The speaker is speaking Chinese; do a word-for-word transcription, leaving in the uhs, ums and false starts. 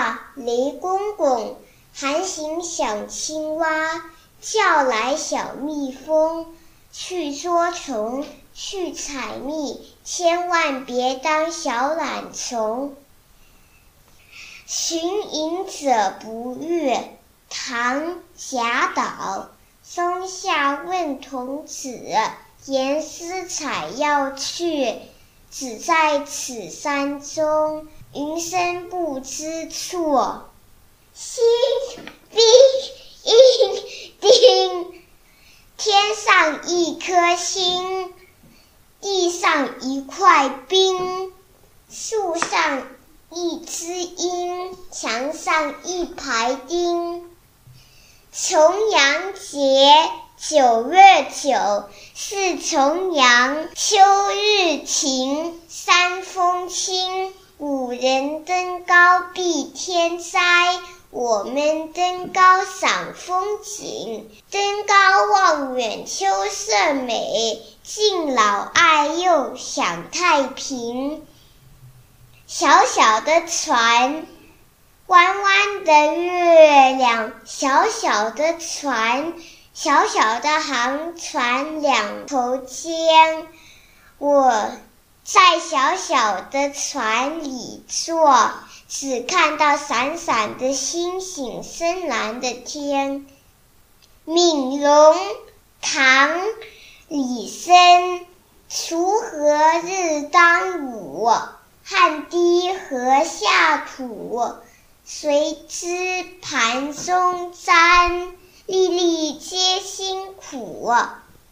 下雷公公，喊醒小青蛙，叫来小蜜蜂，去捉虫，去采蜜，千万别当小懒虫。寻隐者不遇，唐贾岛。松下问童子，言师采药去，只在此山中，云深不知处。星星应叮，天上一颗星，地上一块冰，树上一只鹰，墙上一排钉。重阳节，九月九，是重阳，秋日晴，山风清。五人登高避天灾，我们登高赏风景。登高望远秋色美，敬老爱幼享太平。小小的船，弯弯的月亮，小小的船，小小的航船两头尖。我在小小的船里坐，只看到闪闪的星星，深蓝的天。悯龙，唐·李绅。锄禾日当午，汗滴禾下土。谁知盘中餐，粒粒皆辛苦。